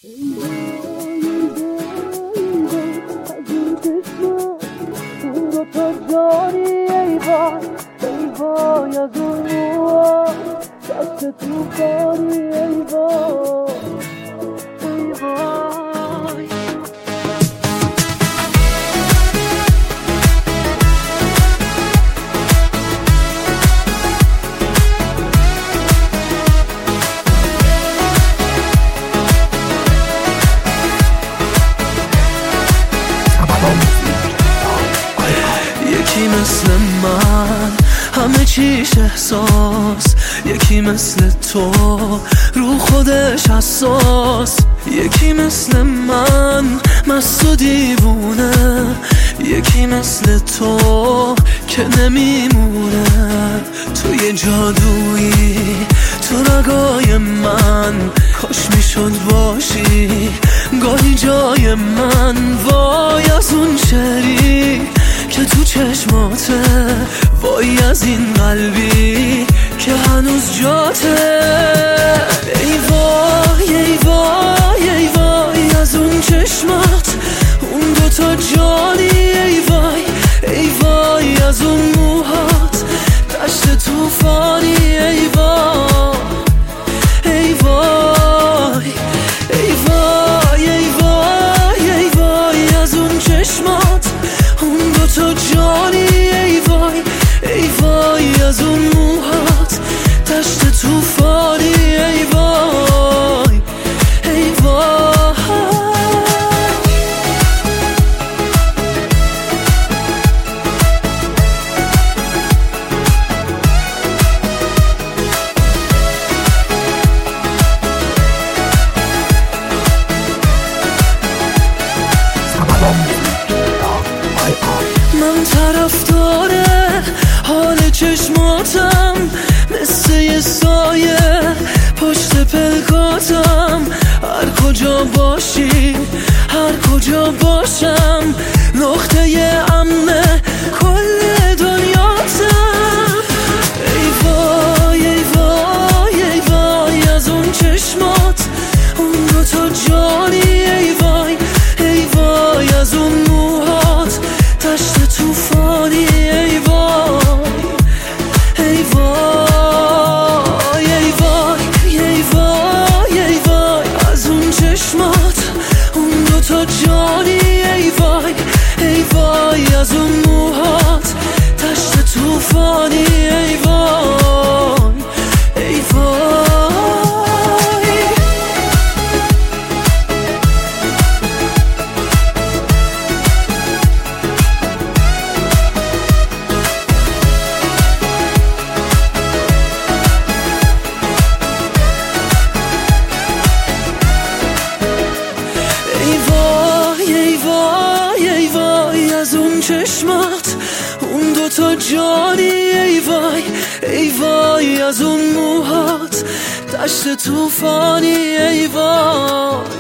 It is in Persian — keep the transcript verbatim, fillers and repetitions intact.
اون دو تا جانی ای وای ای وای از اون موها دست تو کاری ای وای ای وای یکی مثل من همه چیش احساس، یکی مثل تو رو خودش حساس، یکی مثل من مست و دیوونه، یکی مثل تو که نمیمونه. توی جادویی تو رگای من کاش میشد باشی گاهی جای من. وای از اون شعری که تو چشماته، وای از این قلبی که هنوز جاته. ای وای ای وای ای وای از اون چشمات، اون دوتا جانی ای وای ای وای از اون موهات دشت توفانی ای وای ای وای ای وای ای وای ای وای از اون چشمات، اون دوتا جانی ای وای ای وای از اون موهات دشت توفانی ای وای ای وای. من طرفدار حال چشماتم، مثل یه سایه پشت پلکاتم. هر کجا باشی هر کجا باشم، نقطه امن کل دنیاتم. ای وای ای وای ای وای از اون چشمات، اون دوتا جانی ای وای ای وای از اون موهات دشت توفانی ای وای ای وای ای وای ای وای ای وای از اون چشمات، اون دوتا جانی ای وای ای وای از اون موهات دشت توفانی ای وای ای وای. ای وای ای وای ای وای از اون چشمات، اون دوتا جانی ای وای ای وای از اون موهات دشت توفانی ای وای